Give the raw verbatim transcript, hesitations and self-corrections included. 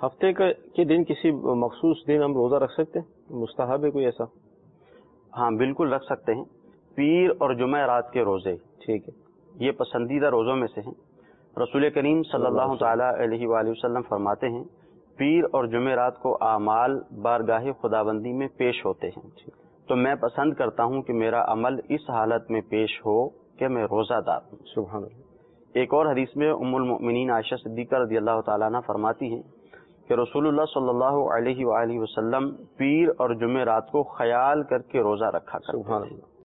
हफ्ते के के दिन किसी मखसूस दिन हम रोज़ा रख सकते हैं? मुस्तहब है कोई ऐसा? हाँ बिल्कुल रख सकते हैं। पीर और जुमेरात के रोज़े, ठीक है। ये पसंदीदा रोज़ों में से हैं। रसूल करीम सल्लल्लाहु ताला अलैहि वसल्लम फरमाते हैं, पीर और जुमेरात को आमाल बारगाह खुदाबंदी में पेश होते हैं, तो मैं पसंद करता हूँ कि मेरा अमल इस हालत में पेश हो कि मैं रोज़ादार हूँ। सुभान अल्लाह। एक और हदीस में उम्मुल मोमिनीन आयशा सिद्दीक़ा रज़ियल्लाहु ताला अन्हा फरमाती हैं कि रसूलुल्लाह सल्लल्लाहु अलैहि वसल्लम पीर और जुमेरात को ख्याल करके रोज़ा रखा करते थे।